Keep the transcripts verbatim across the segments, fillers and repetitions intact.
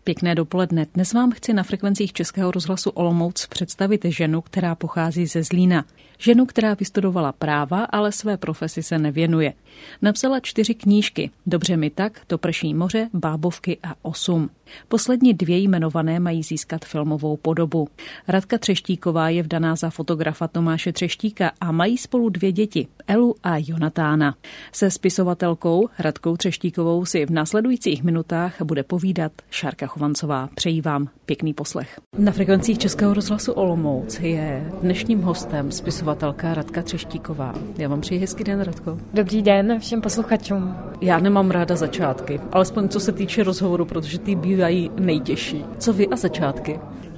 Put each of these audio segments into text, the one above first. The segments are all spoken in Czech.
Pěkné dopoledne. Dnes vám chci na frekvencích Českého rozhlasu Olomouc představit ženu, která pochází ze Zlína. Ženu, která vystudovala práva, ale své profesi se nevěnuje. Napsala čtyři knížky. Dobře mi tak, To prší moře, Bábovky a Osm. Poslední dvě jmenované mají získat filmovou podobu. Radka Třeštíková je vdaná za fotografa Tomáše Třeštíka a mají spolu dvě děti, Elu a Jonatána. Se spisovatelkou Radkou Třeštíkovou si v následujících minutách bude povídat Šárka Chovancová. Přeji vám pěkný poslech. Na frekvencích Českého rozhlasu Olomouc je dnešním hostem spisovatelka Radka Třeštíková. Já vám přeji hezký den, Radko. Dobrý den všem posluchačům. Já nemám ráda začátky, alespoň co se týče rozhovoru, protože ty bývají nejtěžší. Co vy a začátky?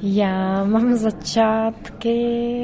Já mám začátky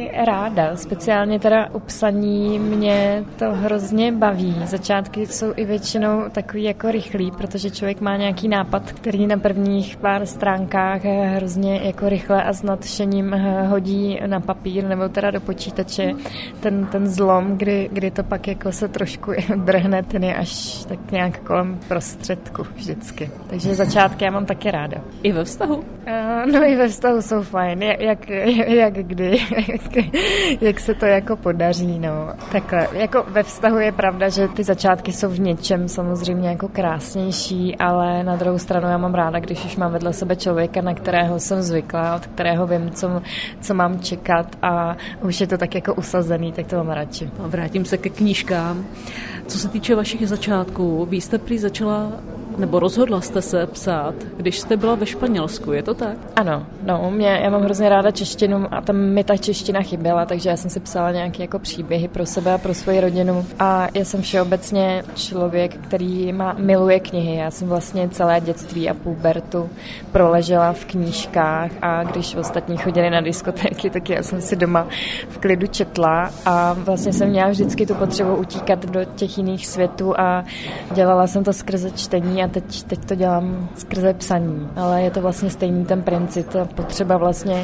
ráda, speciálně teda u psaní mě to hrozně baví. Začátky jsou i většinou takový jako rychlý, protože člověk má nějaký nápad, který na prvních pár stránkách hrozně jako rychle a s nadšením hodí na papír nebo teda do počítače. Ten, ten zlom, kdy, kdy to pak jako se trošku drhne, ten je až tak nějak kolem prostředku vždycky. Takže začátky já mám taky ráda. I ve vztahu? Uh, no i ve vztahu jsou fajn, jak, jak kdy, jak, jak se to jako podaří, no. Takhle, jako ve vztahu je pravda, že ty začátky jsou v něčem samozřejmě jako krásnější, ale na druhou stranu já mám ráda, když už mám vedle sebe člověka, na kterého jsem zvyklá, od kterého vím, co, co mám čekat a už je to tak jako usazený, tak to mám radši. Vrátím se ke knížkám. Co se týče vašich začátků, vy jste prý začala nebo rozhodla jste se psát, když jste byla ve Španělsku, je to tak? Ano, no, mě, já mám hrozně ráda češtinu a tam mi ta čeština chyběla, takže já jsem si psala nějaké jako příběhy pro sebe a pro svoji rodinu a já jsem všeobecně člověk, který má, miluje knihy. Já jsem vlastně celé dětství a pubertu proležela v knížkách a když ostatní chodili na diskotéky, tak já jsem si doma v klidu četla a vlastně jsem měla vždycky tu potřebu utíkat do těch jiných světů a dělala jsem to skrze čtení a teď, teď to dělám skrze psaní, ale je to vlastně stejný ten princip, ta potřeba vlastně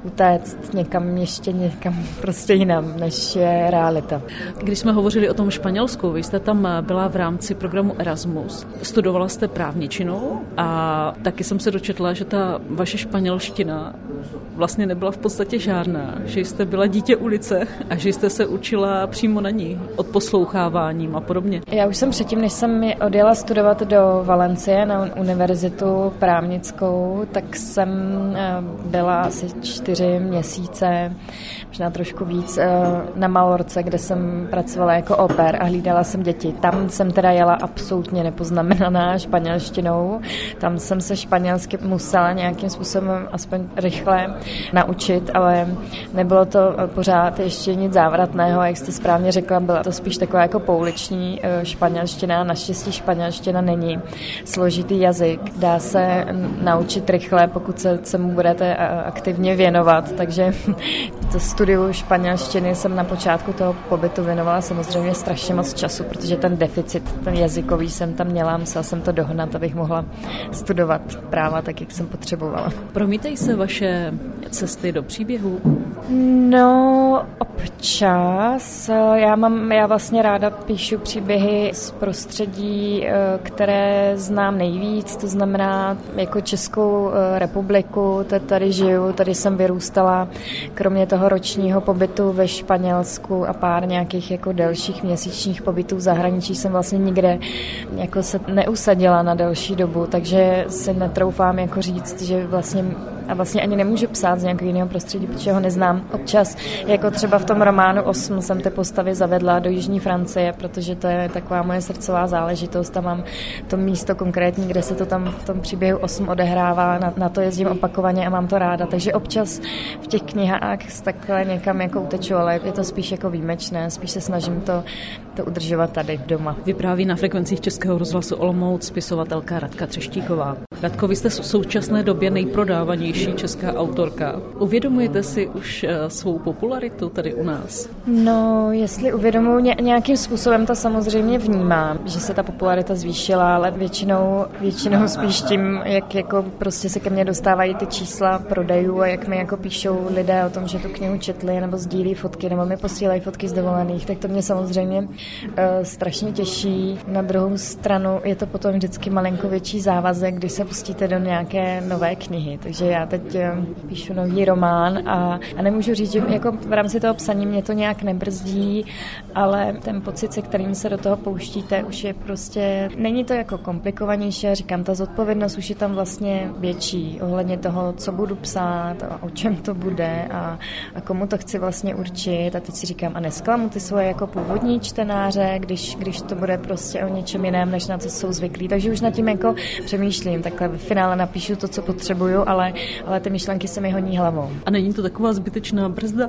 utéct někam ještě někam prostě jinam, než je realita. Když jsme hovořili o tom Španělsku, vy jste tam byla v rámci programu Erasmus, studovala jste právničinu a taky jsem se dočetla, že ta vaše španělština vlastně nebyla v podstatě žádná, že jste byla dítě ulice a že jste se učila přímo na ní, odposloucháváním a podobně. Já už jsem předtím, než jsem odjela studovat do Valencie na univerzitu právnickou, tak jsem byla asi čtyři měsíce, možná trošku víc, na Malorce, kde jsem pracovala jako au pair a hlídala jsem děti. Tam jsem teda jela absolutně nepoznamenaná španělštinou. Tam jsem se španělsky musela nějakým způsobem aspoň rychle naučit, ale nebylo to pořád ještě nic závratného. Jak jste správně řekla, byla to spíš taková jako pouliční španělština. Naštěstí španělština není složitý jazyk. Dá se naučit rychle, pokud se, se mu budete aktivně věnovat. Takže to studiu španělštiny jsem na počátku toho pobytu věnovala samozřejmě strašně moc času, protože ten deficit, ten jazykový jsem tam měla, musela jsem to dohnat, abych mohla studovat práva tak, jak jsem potřebovala. Promítají se vaše cesty do příběhu? No, občas. Já mám, já vlastně ráda píšu příběhy z prostředí, které znám nejvíc, to znamená jako Českou republiku, tady žiju, tady jsem vyrůstala, kromě toho ročního pobytu ve Španělsku a pár nějakých jako delších měsíčních pobytů v zahraničí jsem vlastně nikde jako se neusadila na delší dobu, takže si netroufám jako říct, že vlastně a vlastně ani nemůžu psát z nějakého jiného prostředí, protože ho neznám. Občas, jako třeba v tom románu Osm, jsem ty postavy zavedla do jižní Francie, protože to je taková moje srdcová záležitost. Tam mám to místo konkrétní, kde se to tam v tom příběhu Osm odehrává, na, na to jezdím opakovaně a mám to ráda. Takže občas v těch knihách takhle někam jako uteču, ale je to spíš jako výjimečné, spíš se snažím to, to udržovat tady doma. Vypráví na frekvencích Českého rozhlasu Olomouc spisovatelka Radka Třeštíková. Radko, vy jste v současné době nejprodávanější česká autorka. Uvědomujete si už uh, svou popularitu tady u nás? No, jestli uvědomuji, ně, nějakým způsobem to samozřejmě vnímám, že se ta popularita zvýšila, ale většinou, většinou spíš tím, jak jako prostě se ke mně dostávají ty čísla prodejů a jak mi jako píšou lidé o tom, že tu knihu četli nebo sdílí fotky nebo mi posílají fotky z dovolených, tak to mě samozřejmě uh, strašně těší. Na druhou stranu je to potom vždycky malinko větší závazek, když se pustíte do nějaké nové knihy. Takže já teď uh, píšu nový román a, a nemůžu říct, že jako v rámci toho psaní mě to nějak nebrzdí, ale ten pocit, se kterým se do toho pouštíte, už je prostě, není to jako komplikovanější, říkám, ta zodpovědnost už je tam vlastně větší ohledně toho, co budu psát a o čem to bude a, a komu to chci vlastně určit. A teď si říkám, a nesklamu ty svoje jako původní čtenáře, když, když to bude prostě o něčem jiném, než na co jsou zvyklí. Takže už nad tím jako přemýšlím. Takhle v finále napíšu to, co potřebuju, ale, ale ty myšlenky se mi honí hlavou. A není to taková zbytečná brzda?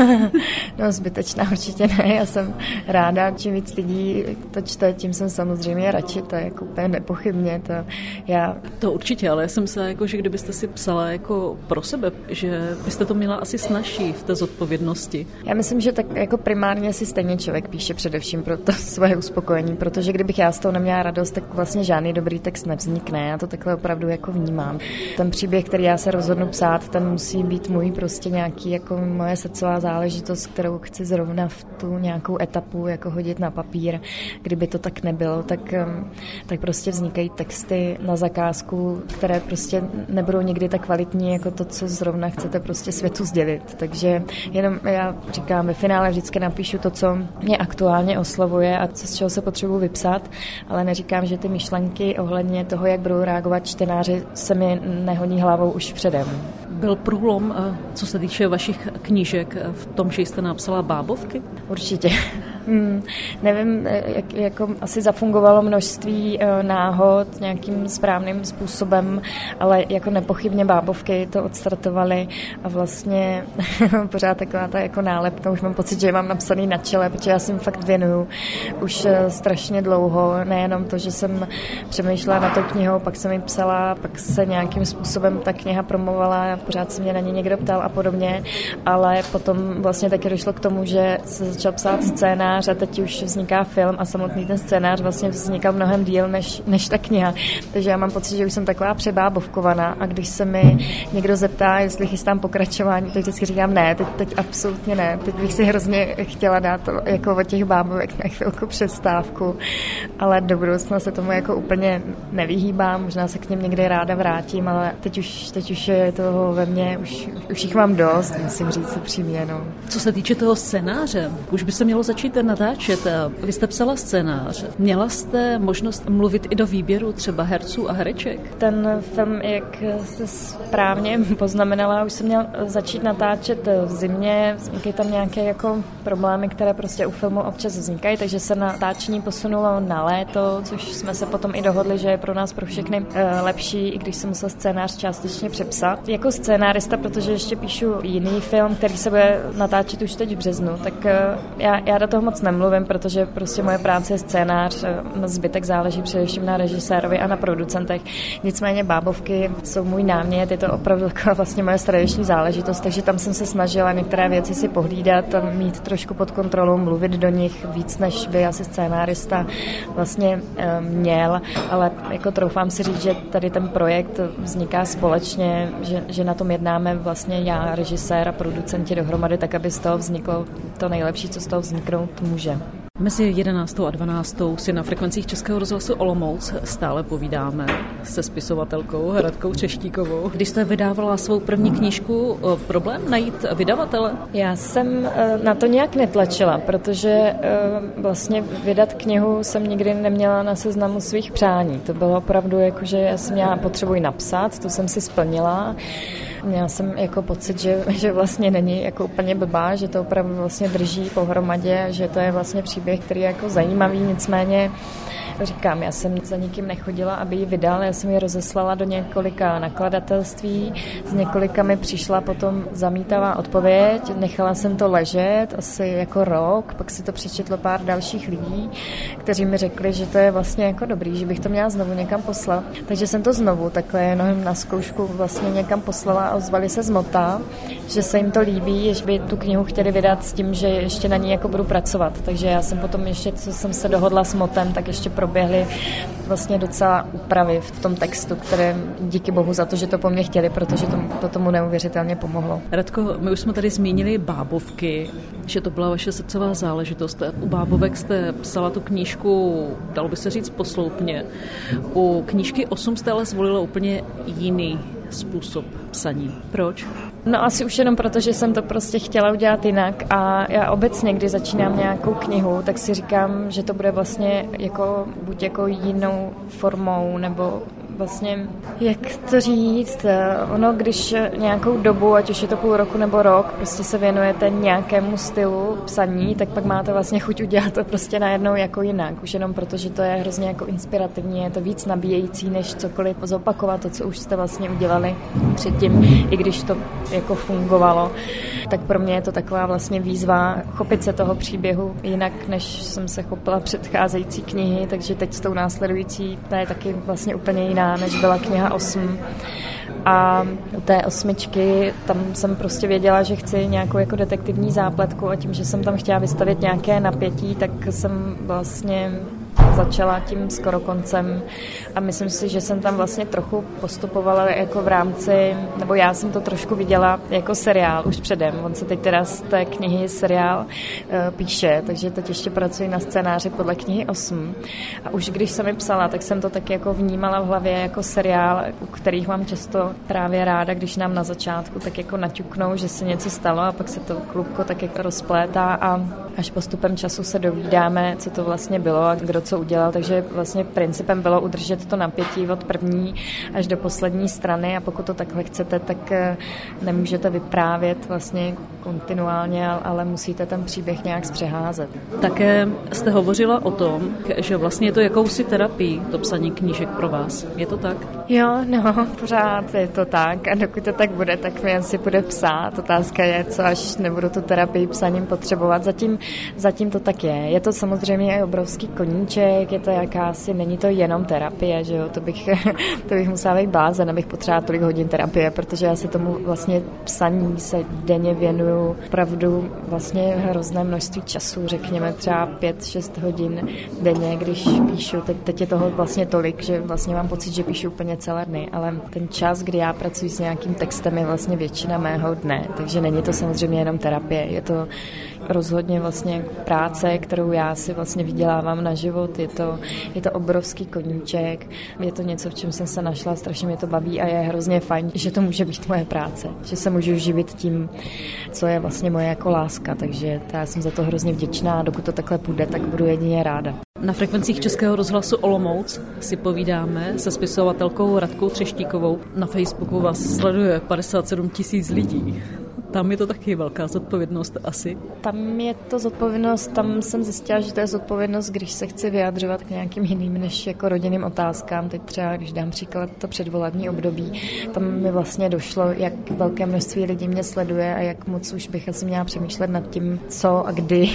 No zbytečná určitě ne. Já jsem ráda, čím víc lidí to čte, tím jsem samozřejmě radši. To je jako úplně nepochybně. To, já... to určitě, ale já jsem myslela, jako, že kdybyste si psala jako pro sebe, že byste to měla asi snazší v té zodpovědnosti. Já myslím, že tak jako primárně si stejně člověk píše především pro to svoje uspokojení, protože kdybych já z toho neměla radost, tak vlastně žádný dobrý text nevznikne. Já to takhle opravdu jako vnímám. Ten příběh, který já se rozhodnu psát, ten musí být můj prostě nějaký jako moje srdcová záležitost, kterou chci zrovna v tu nějakou etapu jako hodit na papír. Kdyby to tak nebylo, tak, tak prostě vznikají texty na zakázku, které prostě nebudou nikdy tak kvalitní jako to, co zrovna chcete prostě světu sdělit. Takže jenom já říkám, ve finále vždycky napíšu to, co mě aktuálně oslovuje a co, z čeho se potřebuji vypsat, ale neříkám, že ty myšlenky ohledně toho, jak budou reagovat čtenáři, se mi nehoní hlavou už předem. Byl průlom, co se týče vašich knížek, v tom, že jste napsala bábovky? Určitě. Hmm, nevím, jak jako asi zafungovalo množství náhod nějakým správným způsobem, ale jako nepochybně bábovky to odstartovaly a vlastně pořád taková ta jako nálepka, už mám pocit, že je mám napsaný na čele, protože já si jim fakt věnuju už strašně dlouho, nejenom to, že jsem přemýšlela na tou knihou, pak jsem ji psala, pak se nějakým způsobem ta kniha promovala, pořád se mě na ně někdo ptal a podobně, ale potom vlastně taky došlo k tomu, že se začal psát scénář a teď už vzniká film a samotný ten scénář vlastně vznikal mnohem díl než, než ta kniha. Takže já mám pocit, že už jsem taková přebábovkovaná a když se mi někdo zeptá, jestli chystám pokračování, tak vždycky říkám ne, teď, teď absolutně ne. Teď bych si hrozně chtěla dát to, jako od těch bábovek na chvilku přestávku, ale do budoucna se tomu jako úplně nevyhýbám, možná se k něm někdy ráda vrátím, ale teď už, teď už je toho ve mně, už, už jich mám dost, musím říct upřímně. No. Co se týče toho scénáře, už by se mělo začít natáčet. Vy jste psala scénář. Měla jste možnost mluvit i do výběru třeba herců a hereček? Ten film, jak jste správně poznamenala, už jsem měl začít natáčet v zimě. Vznikají tam nějaké jako problémy, které prostě u filmu občas vznikají, takže se natáčení posunulo na léto, což jsme se potom i dohodli, že je pro nás pro všechny lepší, i když jsem musel scénář částečně přepsat. Jako scénárista, protože ještě píšu jiný film, který se bude natáčet už teď v březnu, tak já, já do toho moc nemluvím, protože prostě moje práce je scénář, zbytek záleží především na režisérovi a na producentech. Nicméně bábovky jsou můj námět, je to opravdu taková vlastně moje srdeční záležitost, takže tam jsem se snažila některé věci si pohlídat, mít trošku pod kontrolou, mluvit do nich víc, než by asi scénárista vlastně měl, ale jako troufám si říct, že tady ten projekt vzniká společně, že, že na tom jednáme vlastně já, režisér a producenti dohromady, tak aby z toho vzniklo to nejlepší, co z toho vzniknout může. Mezi jedenáctou a dvanáctou si na frekvencích Českého rozhlasu Olomouc stále povídáme se spisovatelkou Radkou Třeštíkovou. Když jste vydávala svou první knížku, problém najít vydavatele? Já jsem na to nějak netlačila, protože vlastně vydat knihu jsem nikdy neměla na seznamu svých přání. To bylo opravdu jako, že já jsem měla potřebuji napsat, to jsem si splnila. Měla jsem jako pocit, že, že vlastně není jako úplně blbá, že to opravdu vlastně drží pohromadě, že to je vlastně příběh, který je jako zajímavý, nicméně říkám, já jsem za nikým nechodila, aby ji vydal, já jsem ji rozeslala do několika nakladatelství, s několika mi přišla potom zamítavá odpověď, nechala jsem to ležet asi jako rok, pak si to přečetlo pár dalších lidí, kteří mi řekli, že to je vlastně jako dobrý, že bych to měla znovu někam poslat. Takže jsem to znovu takhle jenom na zkoušku vlastně někam poslala a ozvali se z Mota, že se jim to líbí, že by tu knihu chtěli vydat s tím, že ještě na ní jako budu pracovat. Takže já jsem potom ještě, co jsem se dohodla s Motem, tak ještě pro proběhly vlastně docela úpravy v tom textu, které díky bohu za to, že to po mně chtěli, protože to, to tomu neuvěřitelně pomohlo. Radko, my už jsme tady zmínili bábovky, že to byla vaše srdcová záležitost. U bábovek jste psala tu knížku, dalo by se říct, posloupně. U knížky osm jste ale zvolila úplně jiný způsob psaní. Proč? No asi už jenom proto, že jsem to prostě chtěla udělat jinak a já obecně, když začínám nějakou knihu, tak si říkám, že to bude vlastně jako, buď jako jinou formou, nebo vlastně, jak to říct, ono, když nějakou dobu, ať už je to půl roku nebo rok, prostě se věnujete nějakému stylu psaní, tak pak máte vlastně chuť udělat to prostě najednou jako jinak. Už jenom proto, že to je hrozně jako inspirativní, je to víc nabíjející, než cokoliv zopakovat to, co už jste vlastně udělali předtím, i když to jako fungovalo. Tak pro mě je to taková vlastně výzva chopit se toho příběhu jinak, než jsem se chopila předcházející knihy, takže teď s tou následující, ta je taky vlastně úplně jiná, než byla kniha osm. A u té osmičky tam jsem prostě věděla, že chci nějakou jako detektivní zápletku a tím, že jsem tam chtěla vystavit nějaké napětí, tak jsem vlastně začala tím skoro koncem a myslím si, že jsem tam vlastně trochu postupovala jako v rámci, nebo já jsem to trošku viděla jako seriál už předem. On se teď teda z té knihy seriál uh, píše, takže teď ještě pracuji na scénáři podle knihy osm. A už když jsem ji psala, tak jsem to taky jako vnímala v hlavě jako seriál, u kterých mám často právě ráda, když nám na začátku tak jako naťuknou, že se něco stalo a pak se to klubko tak jako rozplétá a až postupem času se dovídáme, co to vlastně bylo a kdo co udělal, takže vlastně principem bylo udržet to napětí od první až do poslední strany a pokud to takhle chcete, tak nemůžete vyprávět vlastně kontinuálně, ale musíte ten příběh nějak zpřeházet. Také jste hovořila o tom, že vlastně je to jakousi terapii, to psaní knížek pro vás. Je to tak? Jo, no, pořád je to tak a dokud to tak bude, tak mi asi bude psát. Otázka je, co až nebudu tu terapii psaním potřebovat. Zatím, zatím to tak je. Je to samozřejmě i obrovský koníček, je to jakási, není to jenom terapie, že jo, to bych, to bych musela být blázen, abych potřebovala tolik hodin terapie, protože já se tomu vlastně psaní se denně věnuju opravdu vlastně hrozné množství času, řekněme třeba pět šest hodin denně, když píšu. Teď, teď je toho vlastně tolik, že vlastně mám pocit, že píšu úplně celé dny, ale ten čas, kdy já pracuji s nějakým textem, je vlastně většina mého dne, takže není to samozřejmě jenom terapie, je to rozhodně vlastně práce, kterou já si vlastně vydělávám na život, je to, je to obrovský koníček, je to něco, v čem jsem se našla, strašně mě to baví a je hrozně fajn, že to může být moje práce, že se můžu živit tím, co je vlastně moje jako láska, takže já jsem za to hrozně vděčná a dokud to takhle půjde, tak budu jedině ráda. Na frekvencích Českého rozhlasu Olomouc si povídáme se spisovatelkou Radkou Třeštíkovou. Na Facebooku vás sleduje padesát sedm tisíc lidí. Tam je to taky velká zodpovědnost asi. Tam je to zodpovědnost, tam jsem zjistila, že to je zodpovědnost, když se chci vyjadřovat k nějakým jiným než jako rodinným otázkám. Teď třeba, když dám příklad to předvolební období, tam mi vlastně došlo, jak velké množství lidí mě sleduje a jak moc už bych asi měla přemýšlet nad tím, co a kdy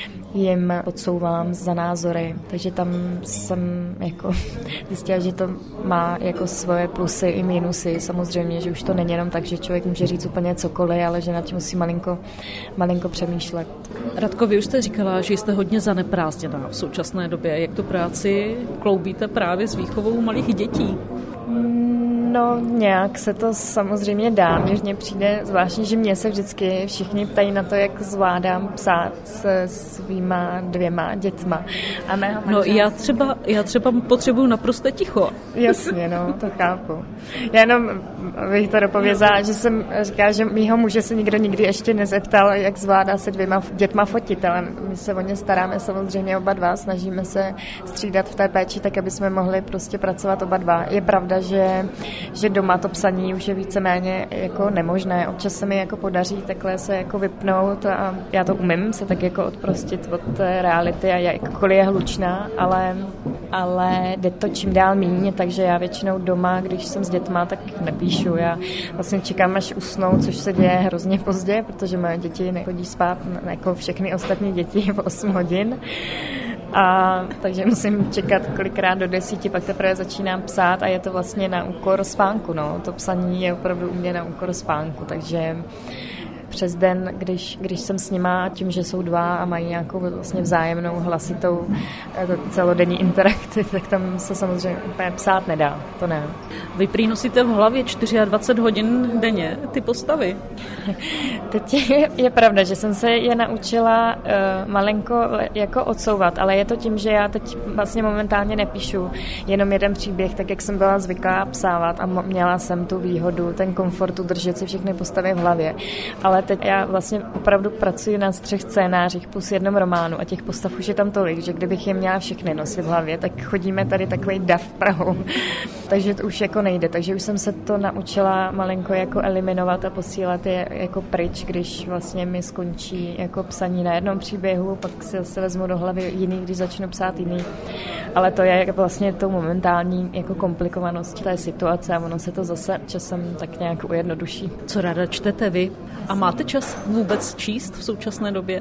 jim podsouvám za názory. Takže tam jsem jako zjistila, že to má jako svoje plusy i minusy. Samozřejmě, že už to není jenom tak, že člověk může říct úplně cokoliv, ale že nad tím musí malinko, malinko přemýšlet. Radko, vy už jste říkala, že jste hodně zaneprázdněná v současné době. Jak tu práci kloubíte právě s výchovou malých dětí? No, nějak se to samozřejmě dá. Mně přijde zvláštní, že mě se vždycky všichni ptají na to, jak zvládám psát se svýma dvěma dětma. A mého no, já třeba, já třeba potřebuju naprosto ticho. Jasně, no, to chápu. Já jenom bych to dopovězala, že jsem říkala, že mýho muže se nikdo nikdy ještě nezeptal, jak zvládá se dvěma dětma fotit, ale my se o ně staráme samozřejmě oba dva, snažíme se střídat v té péči, tak aby jsme mohli prostě pracovat oba dva. Je pravda, že že doma to psaní už je víceméně jako nemožné. Občas se mi jako podaří takhle se jako vypnout a já to umím se tak jako odprostit od té reality a jakkoliv je hlučná, ale, ale jde to čím dál míň, takže já většinou doma, když jsem s dětma, tak nepíšu. Já vlastně čekám, až usnou, což se děje hrozně pozdě, protože moje děti nechodí spát jako všechny ostatní děti v osm hodin. A takže musím čekat kolikrát do desíti, pak teprve začínám psát a je to vlastně na úkor spánku, no. To psaní je opravdu u mě na úkor spánku, takže přes den, když, když jsem s nima, tím, že jsou dva a mají nějakou vlastně vzájemnou hlasitou celodenní interakci, tak tam se samozřejmě úplně psát nedá, to ne. Vy prý nosíte v hlavě dvacet čtyři hodin denně ty postavy. Teď je, je pravda, že jsem se je naučila uh, malinko jako odsouvat, ale je to tím, že já teď vlastně momentálně nepíšu jenom jeden příběh, tak jak jsem byla zvyklá psávat a měla jsem tu výhodu, ten komfort udržet si všechny postavy v hlavě. Ale teď já vlastně opravdu pracuji na třech scénářích plus jednom románu a těch postav už je tam tolik, že kdybych je měla všechny nosit v hlavě, tak chodíme tady takový dav Prahou. Takže to už jako nejde. Takže už jsem se to naučila malinko jako eliminovat a posílat je jako pryč, když vlastně mi skončí jako psaní na jednom příběhu, pak si se vezmu do hlavy jiný, když začnu psát jiný. Ale to je vlastně tou momentální jako komplikovanost té situace a ono se to zase časem tak nějak ujednoduší. Co ráda čtete vy? A máte čas vůbec číst v současné době?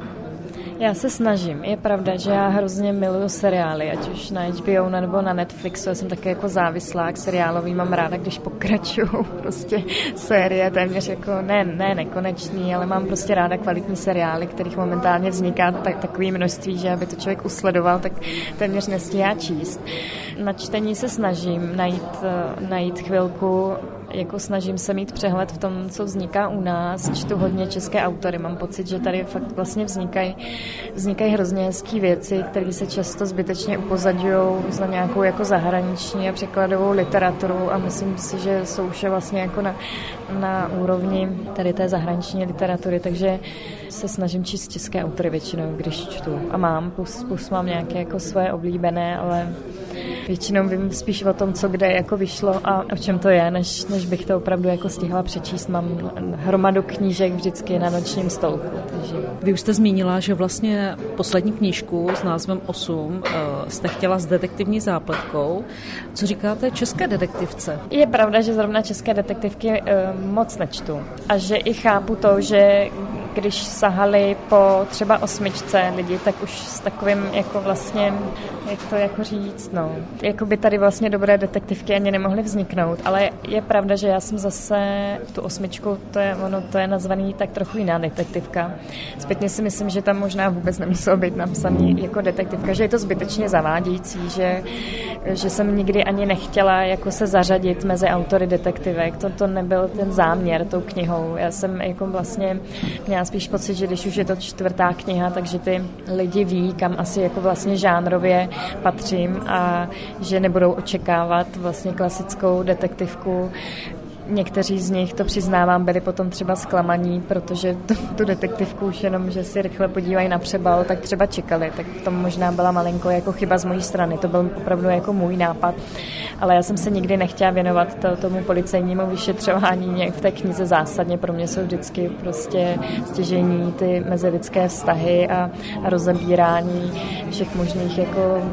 Já se snažím. Je pravda, že já hrozně miluju seriály, ať už na H B O nebo na Netflixu. Já jsem taky jako závislák seriálový, mám ráda, když pokračují prostě série, téměř jako ne, ne nekonečný, ale mám prostě ráda kvalitní seriály, kterých momentálně vzniká tak, takový množství, že aby to člověk usledoval, tak téměř nestíhá číst. Na čtení se snažím najít, najít chvilku, jako snažím se mít přehled v tom, co vzniká u nás. Čtu hodně české autory. Mám pocit, že tady fakt vlastně vznikají vznikají hrozně hezký věci, které se často zbytečně upozadňují za nějakou jako zahraniční a překladovou literaturu a myslím si, že jsou už vlastně jako na, na úrovni tady té zahraniční literatury, takže se snažím číst české autory většinou, když čtu. A mám, plus, plus mám nějaké jako své oblíbené, ale většinou vím spíš o tom, co kde jako vyšlo a o čem to je, než, než bych to opravdu jako stihla přečíst. Mám hromadu knížek vždycky na nočním stolku. Takže... Vy už jste zmínila, že vlastně poslední knížku s názvem osm jste chtěla s detektivní zápletkou. Co říkáte české detektivce? Je pravda, že zrovna české detektivky moc nečtu a že i chápu to, že když sahali po třeba osmičce lidi, tak už s takovým jako vlastně, jak to jako říct, no. Jako by tady vlastně dobré detektivky ani nemohly vzniknout, ale je pravda, že já jsem zase tu osmičku, to je ono, to je nazvaný tak trochu jiná detektivka. Zpětně si myslím, že tam možná vůbec nemuselo být napsaný jako detektivka, že je to zbytečně zavádějící, že, že jsem nikdy ani nechtěla jako se zařadit mezi autory detektivek. To, to nebyl ten záměr tou knihou. Já jsem jako vlastně měla spíš pocit, že když už je to čtvrtá kniha, takže ty lidi ví, kam asi jako vlastně žánrově patřím a že nebudou očekávat vlastně klasickou detektivku. Někteří z nich, to přiznávám, byli potom třeba zklamaní, protože tu, tu detektivku už jenom, že si rychle podívají na přebal, tak třeba čekali. Tak v tom možná byla malinko jako chyba z mojí strany. To byl opravdu jako můj nápad. Ale já jsem se nikdy nechtěla věnovat to, tomu policejnímu vyšetřování v té knize zásadně. Pro mě jsou vždycky prostě stěžení ty mezilidské vztahy a, a rozebírání všech možných jako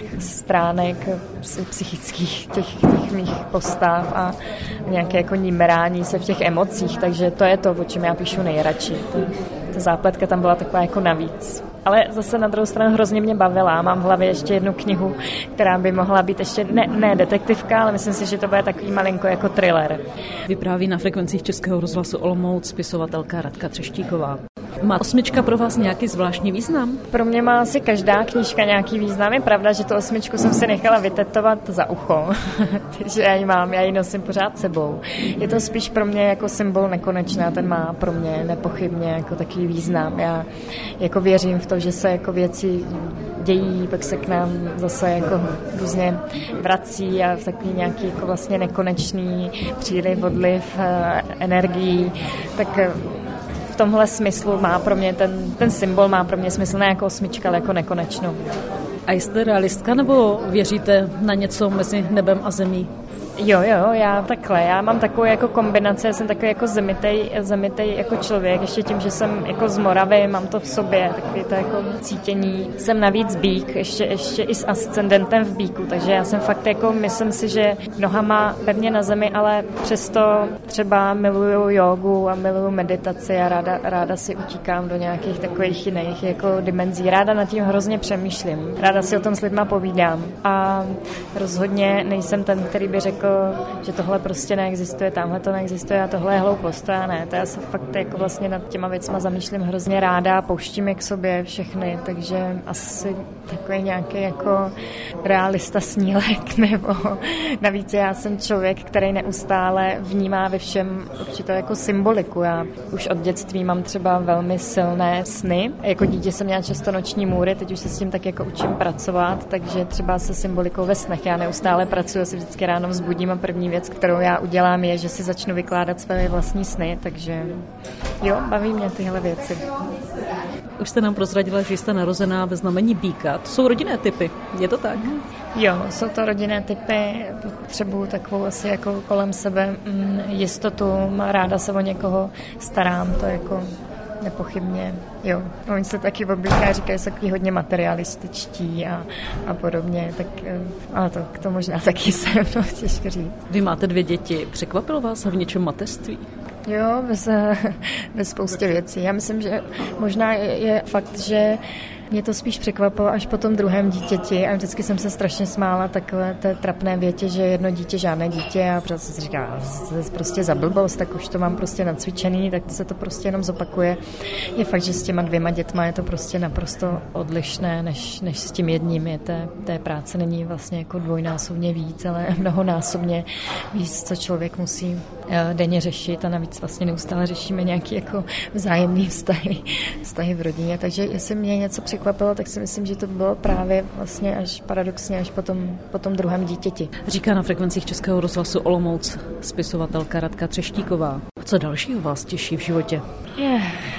stránek psychických těch, těch mých postav a nějaké jako nímerání se v těch emocích, takže to je to, o čem já píšu nejradši. Ta zápletka tam byla taková jako navíc. Ale zase na druhou stranu hrozně mě bavila. Mám v hlavě ještě jednu knihu, která by mohla být ještě ne, ne detektivka, ale myslím si, že to bude takový malinko jako thriller. Vypráví na frekvencích Českého rozhlasu Olomouc spisovatelka Radka Třeštíková. Má osmička pro vás nějaký zvláštní význam? Pro mě má asi každá knížka nějaký význam. Je pravda, že tu osmičku jsem si nechala vytetovat za ucho, takže já ji mám, já ji nosím pořád sebou. Je to spíš pro mě jako symbol nekonečná, ten má pro mě nepochybně jako takový význam. Já jako věřím v to, že se jako věci dějí, pak se k nám zase jako různě vrací a v takový nějaký jako vlastně nekonečný příliv, odliv energií, tak v tomhle smyslu má pro mě ten, ten symbol má pro mě smysl ne jako osmička, ale jako nekonečnou. A jste realistka nebo věříte na něco mezi nebem a zemí? Jo, jo, já takhle, já mám takovou jako kombinaci, já jsem takový jako zemitej, zemitej jako člověk, ještě tím, že jsem jako z Moravy, mám to v sobě, takový to jako cítění. Jsem navíc bík, ještě, ještě i s ascendentem v bíku, takže já jsem fakt jako, myslím si, že nohama pevně na zemi, ale přesto třeba miluju jogu a miluju meditaci a ráda, ráda si utíkám do nějakých takových jiných jako dimenzí. Ráda nad tím hrozně přemýšlím, ráda si o tom s lidma povídám a rozhodně nejsem ten, který by řekl, že tohle prostě neexistuje, tamhle to neexistuje a tohle je hloupost, to já ne. To já se fakt jako vlastně nad těma věcma zamýšlím hrozně ráda a pouštím je k sobě všechny, takže asi takový nějaký jako realista snílek, nebo navíc já jsem člověk, který neustále vnímá ve všem určitou jako symboliku. Já už od dětství mám třeba velmi silné sny. Jako dítě jsem měla často noční můry, teď už se s tím tak jako učím pracovat, takže třeba se symbolikou ve snech. Já neustále pracuji, se vždycky ráno vzbudím a první věc, kterou já udělám, je, že si začnu vykládat své vlastní sny, takže jo, baví mě tyhle věci. Už jste nám prozradila, že jste narozená ve znamení býka. To jsou rodinné typy, je to tak? Jo, jsou to rodinné typy, potřebuju takovou asi jako kolem sebe jistotu, ráda se o někoho starám, to jako nepochybně, jo. Oni se taky oblíkají, říkají, že jsou takový hodně materialističtí a, a podobně, tak ale to, to možná taky jsem, no, těžko říct. Vy máte dvě děti, překvapilo vás v něčem mateřství? Jo, bez, bez spoustě věcí. Já myslím, že možná je, je fakt, že mě to spíš překvapilo až po tom druhém dítěti a vždycky jsem se strašně smála takové té trapné větě, že jedno dítě, žádné dítě a protože jsem si říkala, to je prostě za blbost, tak už to mám prostě nacvičený, tak se to prostě jenom zopakuje. Je fakt, že s těma dvěma dětma je to prostě naprosto odlišné, než, než s tím jedním. Je té, té práce není vlastně jako dvojnásobně víc, ale mnohonásobně víc, co člověk musí denně řešit a navíc vlastně neustále řešíme nějaké jako vzájemné vztahy, vztahy v rodině, takže jestli mě něco překvapilo, tak si myslím, že to bylo právě vlastně až paradoxně až po tom, po tom druhém dítěti. Říká na frekvencích Českého rozhlasu Olomouc spisovatelka Radka Třeštíková. Co dalšího vás těší v životě? Je,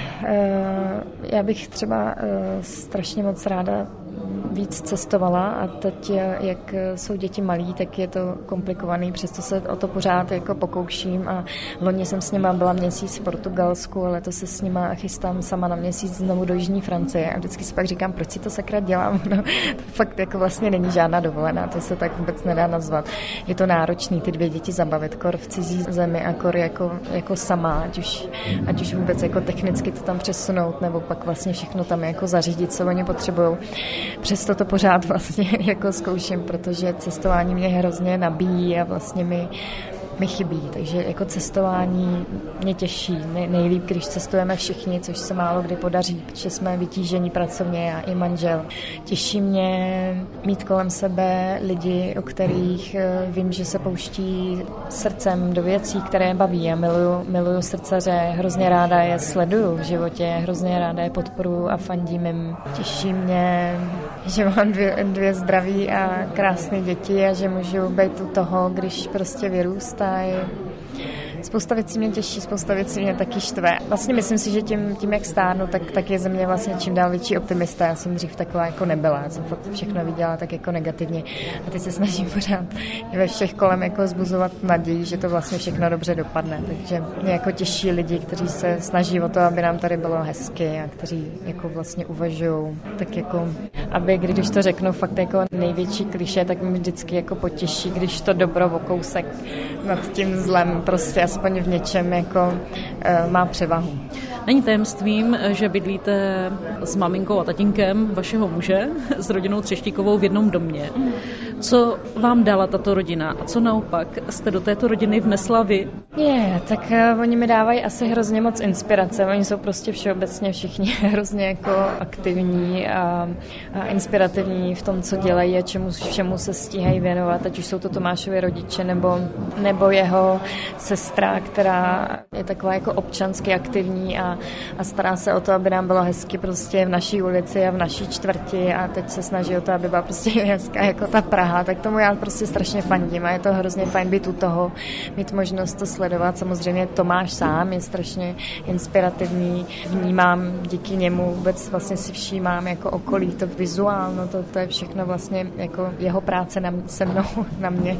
uh, já bych třeba uh, strašně moc ráda víc cestovala a teď, jak jsou děti malí, tak je to komplikovaný, přesto se o to pořád jako pokouším a loni jsem s nima byla měsíc v Portugalsku, ale to se s nima chystám sama na měsíc znovu do Jižní Francie a vždycky si pak říkám, proč si to sakra dělám, no, to fakt jako vlastně není žádná dovolená, to se tak vůbec nedá nazvat. Je to náročný ty dvě děti zabavit, kor v cizí zemi a kor jako, jako sama, ať už, ať už vůbec jako technicky to tam přesunout, nebo pak vlastně všechno tam jako zařídit, co oni potřebujou. Přesto to pořád vlastně jako zkouším, protože cestování mě hrozně nabíjí a vlastně mi, mi chybí. Takže jako cestování mě těší. Nejlíp, když cestujeme všichni, což se málo kdy podaří, protože jsme vytížení pracovně a i manžel. Těší mě mít kolem sebe lidi, o kterých vím, že se pouští srdcem do věcí, které je baví. Já miluju, miluju srdcaře, hrozně ráda je sleduju v životě, hrozně ráda je podporuju a fandím jim. Těší mě, že mám dvě, dvě zdraví a krásné děti a že můžu být u toho, když prostě vyrůstají. Spousta věcí mě těší, spousta věcí mě taky štve. Vlastně myslím si, že tím, tím jak stárnu, tak, tak je ze mě vlastně čím dál větší optimista. Já jsem dřív taková jako nebyla. Já jsem fakt všechno viděla tak jako negativně. A teď se snažím pořád ve všech kolem jako zbuzovat naději, že to vlastně všechno dobře dopadne. Takže mě jako těší lidi, kteří se snaží o to, aby nám tady bylo hezky a kteří jako vlastně uvažují. Tak jako, aby když to řeknu fakt jako největší klišé, tak mi vždycky jako potěší, když to dobro o kousek nad tím zlem prostě aspoň v něčem jako e, má převahu. Není tajemstvím, že bydlíte s maminkou a tatínkem vašeho muže, s rodinou Třeštíkovou v jednom domě. Co vám dala tato rodina a co naopak jste do této rodiny vnesla vy? Je, tak uh, oni mi dávají asi hrozně moc inspirace. Oni jsou prostě všeobecně všichni hrozně jako aktivní a, a inspirativní v tom, co dělají a čemu všemu se stíhají věnovat, ať už jsou to Tomášovi rodiče nebo, nebo jeho sestra, která je taková jako občansky aktivní a, a stará se o to, aby nám bylo hezky prostě v naší ulici a v naší čtvrti a teď se snaží o to, aby byla prostě hezká jako ta Praha, tak tomu já prostě strašně fandím a je to hrozně fajn být u toho, mít možnost to sledovat. Samozřejmě Tomáš sám je strašně inspirativní, vnímám díky němu, vůbec vlastně si všímám jako okolí, to vizuálno, to, to je všechno vlastně jako jeho práce na, se mnou, na mě.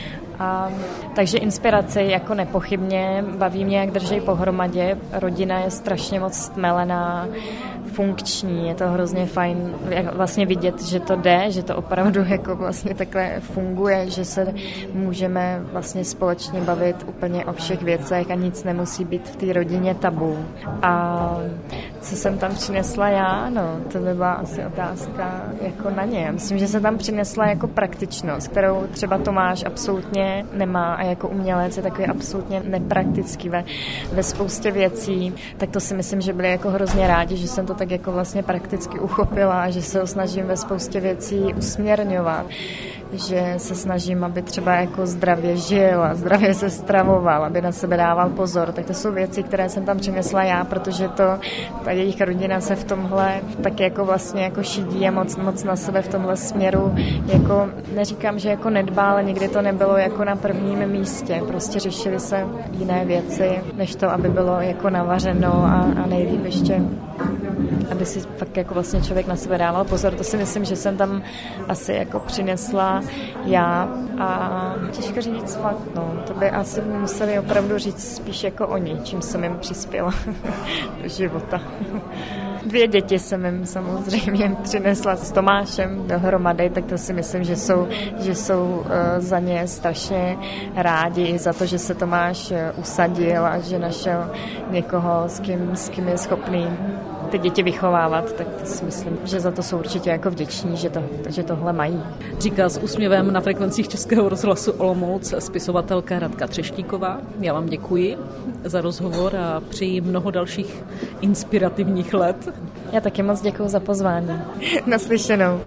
A, takže inspirace jako nepochybně, baví mě, jak drží pohromadě, rodina je strašně moc stmelená, funkční, je to hrozně fajn vlastně vidět, že to jde, že to opravdu jako vlastně takhle funguje, že se můžeme vlastně společně bavit úplně o všech věcech a nic nemusí být v té rodině tabu. A co jsem tam přinesla já, no, to by byla asi otázka jako na ně. Myslím, že jsem tam přinesla jako praktičnost, kterou třeba Tomáš absolutně nemá a jako umělec je takový absolutně nepraktický ve, ve spoustě věcí, tak to si myslím, že byli jako hrozně rádi, že jsem to tak jako vlastně prakticky uchopila a že se ho snažím ve spoustě věcí usměrňovat. Že se snažím, aby třeba jako zdravě žil a zdravě se stravoval, aby na sebe dával pozor. Tak to jsou věci, které jsem tam přinesla já, protože to, ta jejich rodina se v tomhle tak jako vlastně jako šidí a moc, moc na sebe v tomhle směru jako, neříkám, že jako nedbá, ale nikdy to nebylo jako na prvním místě. Prostě řešili se jiné věci, než to, aby bylo jako navařeno a, a nejlíp ještě aby si fakt jako vlastně člověk na sebe dával pozor. To si myslím, že jsem tam asi jako přinesla já a těžko říct fakt, no. To by asi museli opravdu říct spíš jako oni, čím jsem jim přispěla do života. Dvě děti jsem jim samozřejmě přinesla s Tomášem dohromady, tak to si myslím, že jsou, že jsou uh, za ně strašně rádi za to, že se Tomáš uh, usadil a že našel někoho, s kým, s kým je schopný ty děti vychovávat, tak to si myslím, že za to jsou určitě jako vděční, že, to, že tohle mají. Říká s úsměvem na frekvencích Českého rozhlasu Olomouc spisovatelka Radka Třeštíková. Já vám děkuji za rozhovor a přeji mnoho dalších inspirativních let. Já taky moc děkuji za pozvání. Naslyšenou.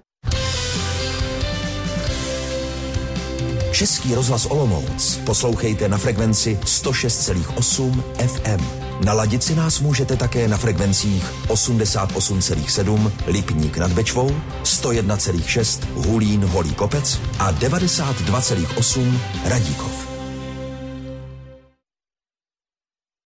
Český rozhlas Olomouc poslouchejte na frekvenci sto šest celá osm F M. Naladit si nás můžete také na frekvencích osmdesát osm celá sedm Lipník nad Bečvou, sto jedna celá šest Hulín Holý Kopec a devadesát dva celá osm Radíkov.